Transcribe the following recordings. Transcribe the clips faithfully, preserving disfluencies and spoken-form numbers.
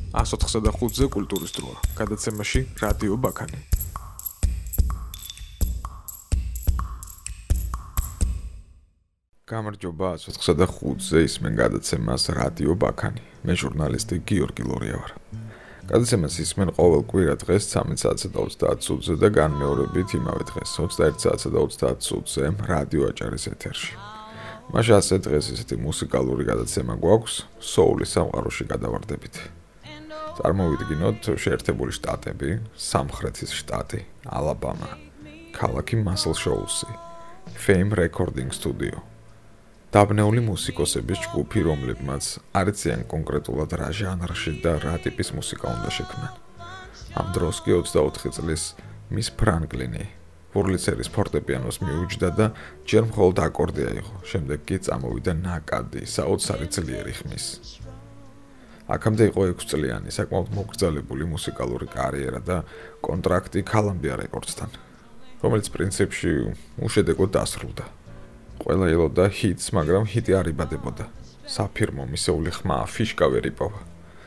one hundred four-ზე კულტურის დროა. გადაცემაში რადიო ბაქანი. გამარჯობა, one hundred four-ზე ისმენ გადაცემას რადიო ბაქანი. მე ჟურნალისტი გიორგი ლორია ვარ. გადაცემას ისმენ ყოველ კვირა დღეს thirteen საათსა და ოცდაათ წუთზე და განმეორებით იმავე დღეს twenty-one საათსა და ოცდაათ წუთზე რადიო აჭარის ეთერში. მაშინ ასე დღეს ისეთი მუსიკალური გადაცემა გვაქვს, soul-ის სამყაროში გადავარდებით. წარმოვიდგინოთ შეერთებული შტატები, სამხრეთის შტატი, ალაბამა, ქალაქი Muscle Shoals, Fame Recording Studio. დაბნეული მუსიკოსების ჯგუფი, რომლებმაც არ იციან კონკრეტულად რა ჟანრში და რა ტიპის მუსიკა უნდა შექმნან. ამ დროს კი twenty-four წლის მის ფრანკლინი ვურლიცერის ფორტეპიანოს მიუჯდა და ჯერ მხოლოდ აკორდი აიღო, შემდეგ კი წამოვიდა ნაკადი, საოცარი ძლიერი ხმის. აქამდე იყო six წლიანი საკმაოდ მოგრძალებული მუსიკალური კარიერა და კონტრაქტი Columbia Records-თან, რომელიც პრინციპში უშედეგოდ დასრულდა. ყველა ელოდა ჰიტს, მაგრამ ჰიტი არ იბადებოდა. საფირმო მისეული ხმა ფიშკა ვერ იპოვა.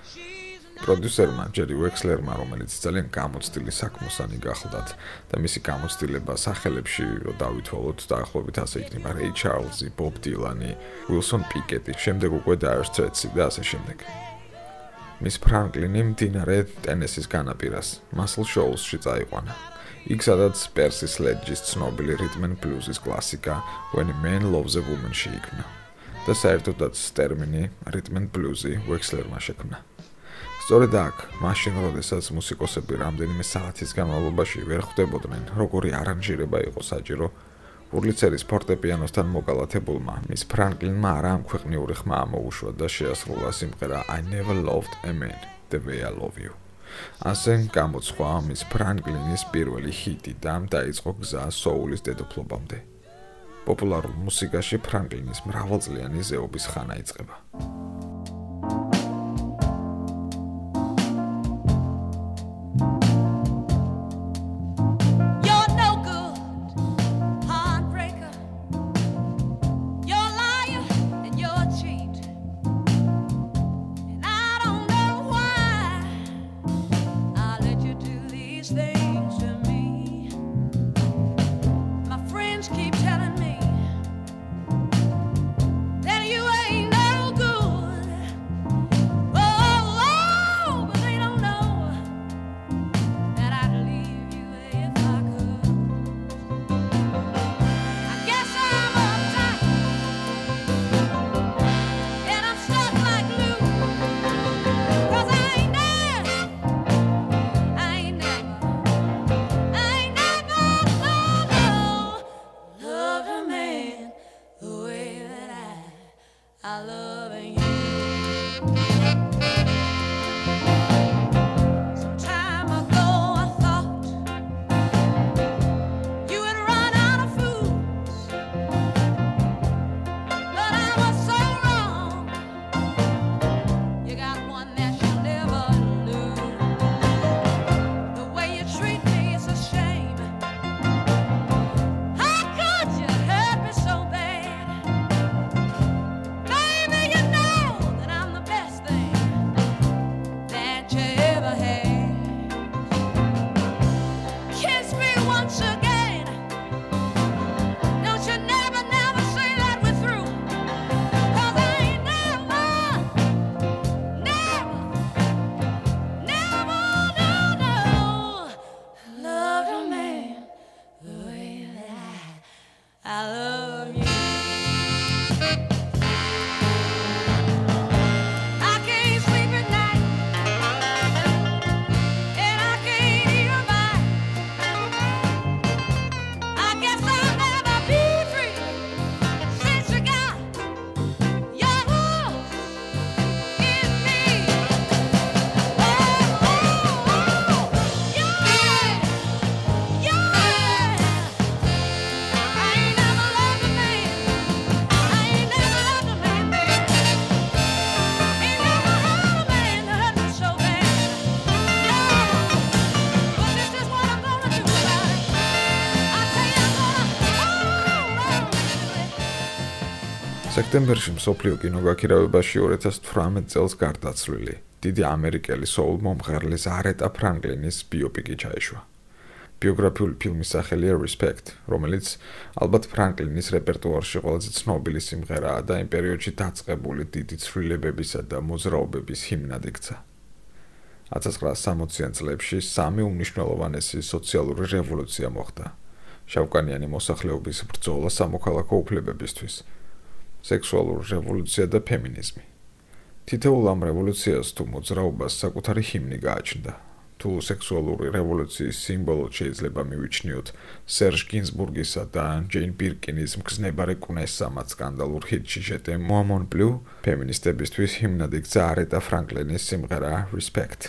პროდიუსერმა ჯერი უექსლერმა, რომელიც ძალიან გამოცდილი საქმოსანი გახლდათ და მისი გამოცდილება სახელებში რო დავითვალოთ, დაახლოებით ასე იქნება Ray Charles, Bob Dylan, Wilson Pickett, შემდეგ უკვე Dire Straits და ასე შემდეგ. მის ფრანკლინი მდინარე ტენესის განაპირას, Muscle Shoals-ში წაიყვანა. იქ სადაც Percy Sledge-ის ცნობილი rhythm and blues-ის კლასიკა When a Man Loves a Woman შეიქმნა და საერთოდაც ტერმინი rhythm and blues-ი უექსლერმა შექმნა. სწორედ აქ, მაშინ როდესაც მუსიკოსები რამდენიმე საათის განმავლობაში ვერ ხვდებოდნენ, როგორი არანჟირება იყო საჭირო, ვურლიცერის ფორტეპიანოსთან მოგალათებულმა მის ფრანკლინმა არა ამ ქვეყნიური ხმა ამოუშვა და შეასრულა სიმღერა I Never Loved a Man the Way I Love You. ასე გამოცხვა მის ფრანკლინის პირველი ჰიტი და დაიწყო გზა soul-ის დედოფლობამდე. პოპულარულ მუსიკაში ფრანკლინის მრავალწლიანი ზეობის ხანა იწყება. სექტემბერში მსოფლიო კინოგაქირავებაში two thousand eighteen წელს გარდაცვლილი დიდი ამერიკელი soul მომღერლის არეტა ფრანკლინის ბიოპიკი ჩაეშვა. ბიოგრაფიული ფილმის სახელია Respect, რომელიც ალბათ ფრანკლინის რეპერტუარში ყველაზე ცნობილი სიმღერაა და იმ პერიოდში დაწყებული დიდი ცვლილებებისა და მოძრაობების ჰიმნად იქცა. ათას ცხრაასი სამოციან წლებში სამი უმნიშვნელოვანესი სოციალური რევოლუცია მოხდა. შავკანიანი მოსახლეობის ბრძოლა სამოქალაქო უფლებებისთვის, სექსუალური რევოლუცია და ფემინიზმი. თითოეულ ამ რევოლუციას თუ მოძრაობას საკუთარი ჰიმნი გააჩნდა. თუ სექსუალური რევოლუციის სიმბოლოდ შეიძლება მივიჩნიოთ სერჟ გინზბურგისა და ჯეინ ბირკინის მგზნებარე კვნესამაც სკანდალურ ჰიტში ჟეტე moi mon plus, ფემინისტებისთვის ჰიმნად იქცა არეტა ფრანკლინის სიმღერა Respect.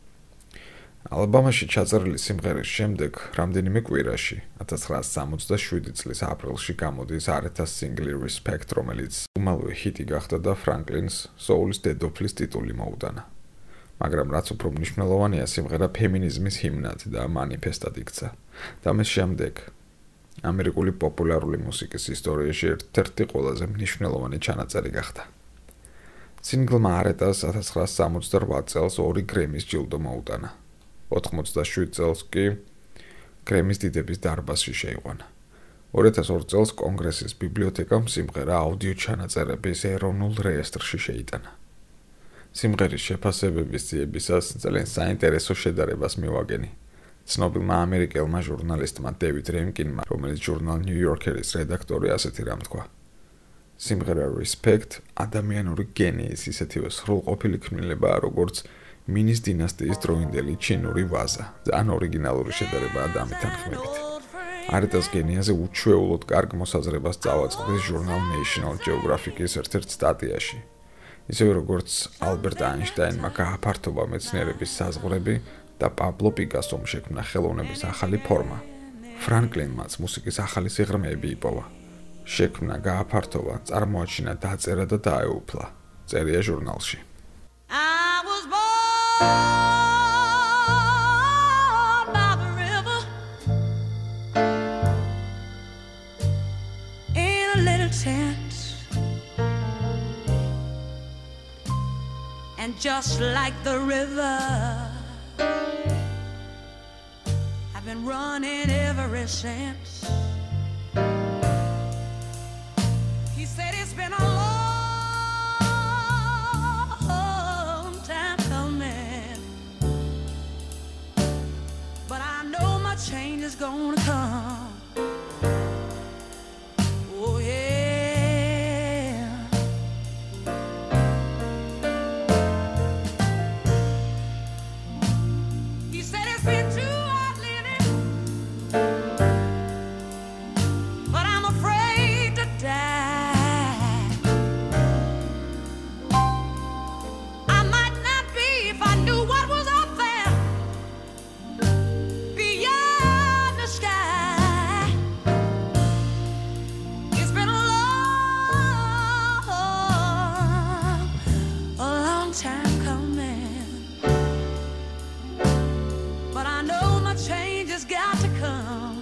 ალბომში ჩაწერილი სიმღერის შემდეგ რამდენიმე კვირაში, ათას ცხრაასი სამოცდაშვიდი წლის აპრილში გამოდის არეთას სინგლი Respect, რომელიც უმალვე ჰიტი გახდა და ფრანკლინს soul-ის დედოფლის ტიტული მოუტანა. მაგრამ რაც უფრო მნიშვნელოვანია, სიმღერა ფემინიზმის ჰიმნად და მანიფესტად იქცა. და მის შემდეგ ამერიკული პოპულარული მუსიკის ისტორიაში ერთ-ერთი ყველაზე მნიშვნელოვანი ჩანაწერი გახდა. სინგლმა არეტას ათას ცხრაასი სამოცდარვა წელს ორი გრემის ჯილდო მოუტანა. ოთხმოცდაშვიდ წელს კი გრემის დიდების დარბაზში შეიყვანა. ორი ათას ორი წელს კონგრესის ბიბლიოთეკამ სიმღერა აუდიო ჩანაწერების ეროვნულ რეესტრში შეიტანა. სიმღერის შეფასებების ძიებისას ძალიან საინტერესო შედარებას მივაგენი. ცნობილმა ამერიკელმა ჟურნალისტმა დევიდ რემკინმა, რომელიც ჟურნალ New Yorker-ის რედაქტორი, ასეთი რამ თქვა. სიმღერა Respect ადამიანური გენიის ისეთივე სრულყოფილი ქმნილებაა, როგორც მინის დინასტიის დროინდელი ჩინური ვაზა. ძალიან ორიგინალური შედარებაა დამეთანხმებით. არეტას გენიაზე უჩვეულოდ კარგ მოსაზრებას წავაწყდეს ჟურნალ National Geographic-ის ერთ-ერთ სტატიაში. ისევე როგორც ალბერტ აინშტაინმა გააფართოვა მეცნიერების საზღვრები და პაბლო პიკასომ შექმნა ხელოვნების ახალი ფორმა. ფრანკლინმაც მუსიკის ახალი სიღრმეები იპოვა. შექმნა, გააფართოვა, წარმოაჩინა, დაწერა და დაეუფლა. წერია ჟურნალში. I was born by the river in a little tent, and just like the river, I've been running ever since. He said it's been a long time coming, but I know my change is gonna come. Oh yeah. He said it's been too hard living, but I'm afraid to die. I might not be if I knew what was up there beyond the sky. It's been a long, a long time coming, but I know my change has got to come.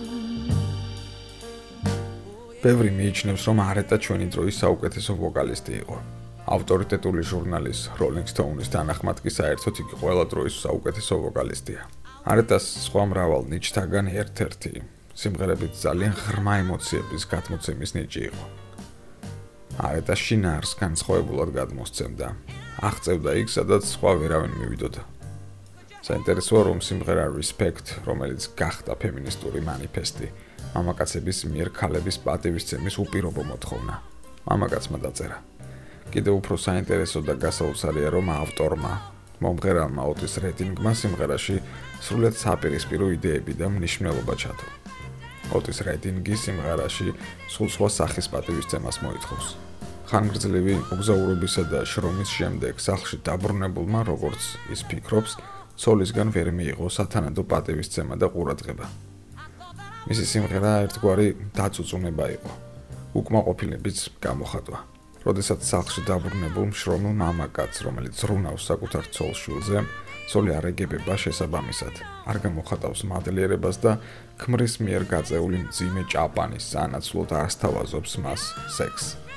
ბევრი მიიჩნევს, რომ არეტა ჩვენი დროის საუკეთესო ვოკალისტი იყო. ავტორიტეტული ჟურნალის Rolling Stone-ის თანახმად კი საერთოდ იგი ყველა დროის საუკეთესო ვოკალისტია. არეტას სხვა მრავალ ნიჭთაგან ერთ-ერთი სიმღერებით ძალიან ღრმა ემოციების გადმოცემის ნიჭი იყო. არეტა შინაარს განსხვავებულად გადმოსცემდა, აღწევდა იქ, სადაც სხვა ვერავინ მივიდოდა. საინტერესოა, რომ სიმღერა Respect, რომელიც გახდა ფემინისტური მანიფესტი, მამაკაცების მიერ ქალების პატივისცემის უპირობო მოთხოვნა. მამაკაცმა დაწერა. კიდევ უფრო საინტერესო და გასაოცარია, რომ ავტორმა, მომღერალმა ოტის რედინგმა სიმღერაში სრულად საპირისპირო იდეები და მნიშვნელობა ჩათო. ოტის რედინგი სიმღერაში სულ სხვა სახის პატივისცემას მოითხოვს. ხანგრძლივი მოგზაურობისა და შრომის შემდეგ სახლში დაბრუნებულმა, როგორც ის ფიქრობს, ცოლისგან ვერ მიიღო სათანადო პატივისცემა და ყურადღება. მისი სიმღერა ერთგვარი დაწუწუნება იყო. უკმაყოფილებიც გამოხატვა. როდესაც სახლში დაბრუნებულ მშრომელ მამაკაცს, რომელიც ზრუნავს საკუთარ ცოლ-შვილზე, ცოლი არ ეგებება შესაბამისად, არ გამოხატავს მადლიერებას და ქმრის მიერ გაწეული მძიმე ჭაპანის სანაცვლოდ არ სთავაზობს მას სექსს.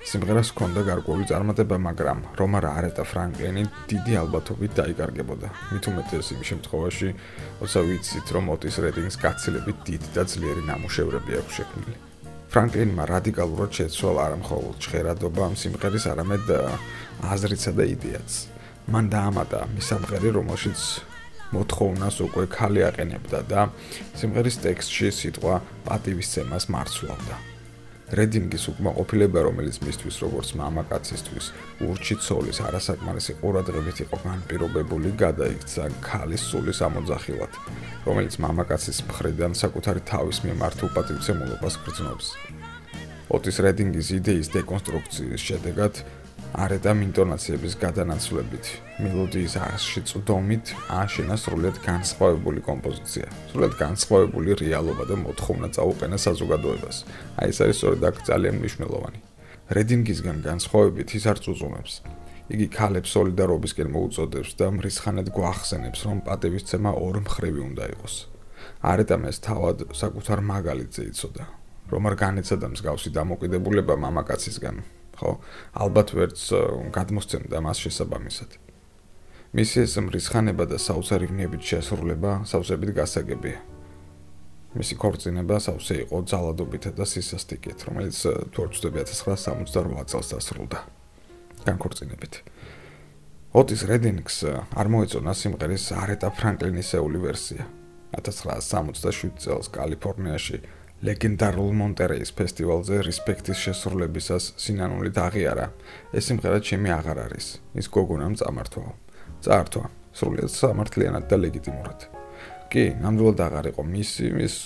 სიმღერას ჰქონდა გარკვეული წარმატება, მაგრამ რომარ არეტა ფრანკლინი დიდი ალბათობით დაიკარგებოდა. მით უმეტეს იმ შემთხვევაში, როცა ვიცით, რომ ოტის რედინგს გაცილებით დიდი და ძლიერი ნამუშევრები აქვს შექმნილი. ფრანკლინმა რადიკალურად შეცვალა არა მხოლოდ ჟღერადობა სიმღერის, არამედ აზრისა და იდეაც. მან დაამატა მისამღერი, რომელშიც მოთხოვნას უკვე ქალი აყენებდა და სიმღერის ტექსტში სიტყვა პატივისცემას მარცვლავდა. რედინგის უკმაყოფილება, რომელიც მისთვის როგორც მამაკაცისთვის ურჩი ცოლის არასაკმარისი ყურადღებით იყო განპირობებული, გადაიქცა ქალის სულის ამოძახილად, რომელიც მამაკაცის მხრიდან საკუთარი თავის მიმართ უპატივცემულობას გრძნობს. ოტის რედინგის იდეის დეკონსტრუქციის შედეგად არეტამ ინტონაციების გადანაცვლებით, მელოდიის არსში წვდომით ააშენა სრულიად განსხვავებული კომპოზიცია, სრულიად განსხვავებული რეალობა და მოთხოვნა წაუყენა საზოგადოებას. აი ეს არის სწორედ აქ ძალიან მნიშვნელოვანი. რედინგისგან განსხვავებით ის არ წუწუნებს. იგი ქალებს სოლიდარობისკენ მოუწოდებს და მრისხანად გვახსენებს, რომ პატივისცემა ორმხრივი უნდა იყოს. არეტამ ეს თავად საკუთარ მაგალითზე იცოდა, რომ არ განეცადა მსგავსი დამოკიდებულება მამაკაცისგან. ხო, ალბათ ვერც გადმოსცემდა მას შესაბამისად. მისი ეს მრისხანება და საოცარი ვნებით შესრულება სავსებით გასაგებია. მისი ქორწინება სავსე იყო ძალადობითა და სისასტიკით, რომელიც თუ არ ვცდები ათას ცხრაასი სამოცდარვა წელს დასრულდა. განქორწინებით. ოტის რედინგს არ მოეწონა სიმღერის არეტა ფრანკლინისეული ვერსია. ათას ცხრაასი სამოცდაშვიდ წელს კალიფორნიაში ლეგენდარულ მონტერეის ფესტივალზე რესპექტის შესრულებისას სინანულით აღიარა. ეს სიმღერა ჩემი აღარ არის. ის გოგონამ წამართვა. წაართვა, სრულიად სამართლიანად და ლეგიტიმურად. კი, ნამდვილად აღარ იყო მისი, მის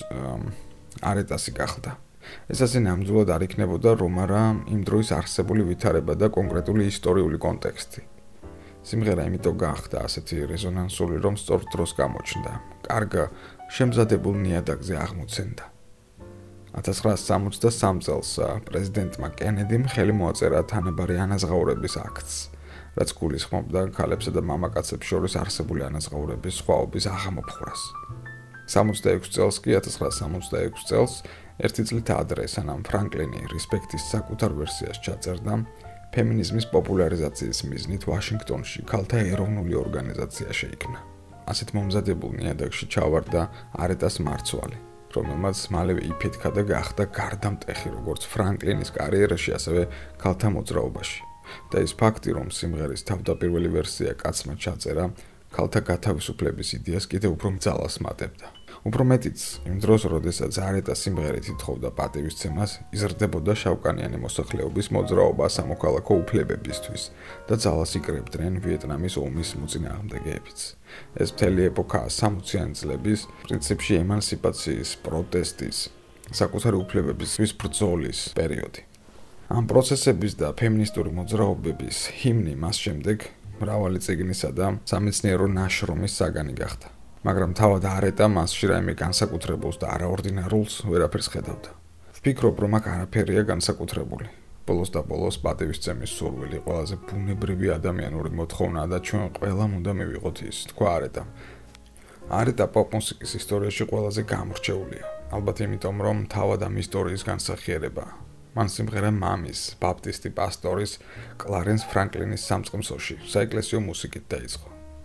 არეტასი გახდა. ეს ასე ნამდვილად არ იქნებოდა, რომ არა იმ დროის არსებული ვითარება და კონკრეტული ისტორიული კონტექსტი. სიმღერა იმიტომ გახდა ასეთი რეზონანსული, რომ სწორ დროს გამოჩნდა. კარგ შემზადებულ ნიადაგზე აღმოცენდა. ათას ცხრაასი სამოცდასამი წელს პრეზიდენტმა კენედიმ ხელი მოაწერა თანაბარი ანაზღაურების აქტს, რაც გულისხმობდა ქალებსა და მამაკაცებს შორის არსებული ანაზღაურების სხვაობის აღმოფხვრას. სამოცდაექვსი წელს კი ათას ცხრაასი სამოცდაექვსი წელს ერთი წლით ადრე, სანამ ფრანკლინი რესპექტის საკუთარ ვერსიას ჩაწერდა, ფემინიზმის პოპულარიზაციის მიზნით ვაშინგტონში ქალთა ეროვნული ორგანიზაცია შეიქმნა. ასეთ მომზადებულ ნიადაგში ჩავარდა არეტას მარცვალი, რომელმაც მალევე იფეთქა და გახდა გარდამტეხი როგორც ფრანკლინის კარიერაში, ასევე ქალთა მოძრაობაში. და ის ფაქტი, რომ სიმღერის თავდაპირველი ვერსია კაცმა ჩაწერა, ქალთა გათავისუფლების იდეას კიდევ უფრო მძალას მატებდა. უფრო მეტიც, იმ დროს, როდესაც არეტა სიმღერით ითხოვდა პატივისცემას, იზრდებოდა შავკანიანი მოსახლეობის მოძრაობა სამოქალაქო უფლებებისთვის და ძალას იკრებდნენ ვიეტნამის ომის მოწინააღმდეგეებიც. ეს მთელი ეპოქა სამოციანი წლების პრინციპში ემანსიპაციის, პროტესტის, საკუთარი უფლებებისთვის ბრძოლის პერიოდი. ამ პროცესების და ფემინისტური მოძრაობების ჰიმნი მას შემდეგ მრავალი წიგნისა და სამეცნიერო ნაშრომის საგანი გახდა. მაგრამ თავად არეტა მასში რაიმე განსაკუთრებულს და არაორდინარულს ვერაფერს ხედავდა. ვფიქრობ, რომ აქ არაფერია განსაკუთრებული. ბოლოს და ბოლოს პატივისცემის სურვილი ყველაზე ბუნებრივი ადამიანური მოთხოვნაა და ჩვენ ყველამ უნდა მივიღოთ ის, თქვა არეტა. არეტა პოპ მუსიკის ისტორიაში ყველაზე გამორჩეულია. ალბათ იმიტომ, რომ თავად ამ ისტორიის განსახიერებაა. მან სიმღერა მამის, ბაპტისტი პასტორის კლარენს ფრანკლინის სამწყემსოში, საეკლესიო მუსიკით დაიწყო.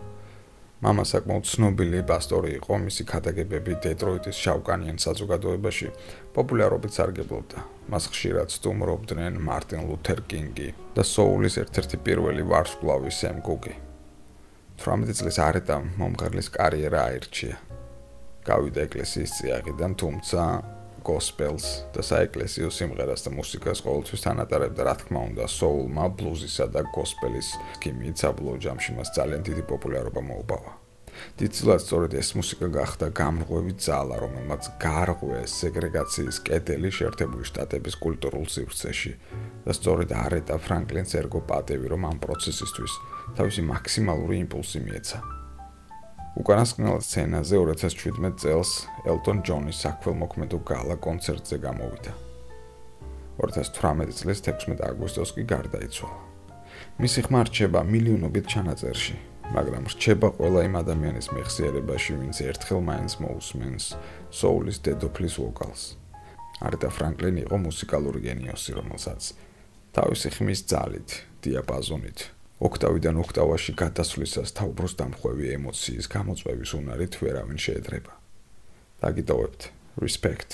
მამა საკმაოდ ცნობილი პასტორი იყო, მისი ქადაგებები დეტროიტის შავკანიან საზოგადოებაში პოპულარობით სარგებლობდა. მას ხშირად სტუმრობდნენ მარტინ ლუთერ კინგი და სოულის ერთ-ერთი პირველი ვარსკვლავი სემ კუკი. თვრამეტი წლის არეტამ მომღერლის კარიერა აირჩია. გავიდა ეკლესიის წიაღიდან, თუმცა გოსპელს და საეკლესიო სიმღერას და მუსიკას ყოველთვის თანატარებდა, რა თქმა უნდა, სოულმა, ბლუზისა და გოსპელის ქიმიით საბოლოო ჯამში მას ძალიან დიდი პოპულარობა მოუპავა. დიდწილად სწორედ ეს მუსიკა გახდა გამრღვევი ძალა, რომელმაც გაარღვია სეგრეგაციის კედელი შეერთებული შტატების კულტურულ სივრცეში და სწორედ არეტა ფრანკლინს ერგო პატევი, რომ ამ პროცესისთვის თავისი მაქსიმალური იმპულსი მიეცა. უკანასკნელ სცენაზე ორი ათას შვიდმეტი წელს ელტონ ჯონის საქველმოქმედო გალა კონცერტზე გამოვიდა. ორი ათას თვრამეტი წლის თექვსმეტი აგვისტოს კი გარდაიცვალა. მისი ხმა რჩება მილიონობით ჩანაწერში, მაგრამ რჩება ყველა იმ ადამიანის მეხსიერებაში, ვინც ერთხელ მაინც მოусმენს სოულის დედოფლის ვოკალს. არეტა ფრანკლინი იყო მუსიკალური გენიოსი, რომელსაც თავისი ხმის ძალით, დიაპაზონით, ოქტავიდან ოქტავაში გადასვლისას თავბროს დამხვევი ემოციის გამოწვევის უნარით ვერავინ შეედრება. დაგიტოვებთ, respect.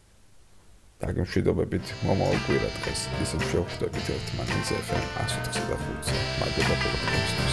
დაგემშვიდობებით მომავალ კვირა დღეს, ისევ შევხვდებით ერთმანეთს ეფ ემ one oh three point five-ზე. მადლობა ყველაფერისთვის.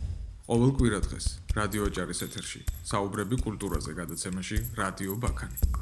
ყოველ კვირა დღეს რადიო ოჯახის ეთერში საუბრები კულტურაზე გადაცემაში რადიო ბაქანი.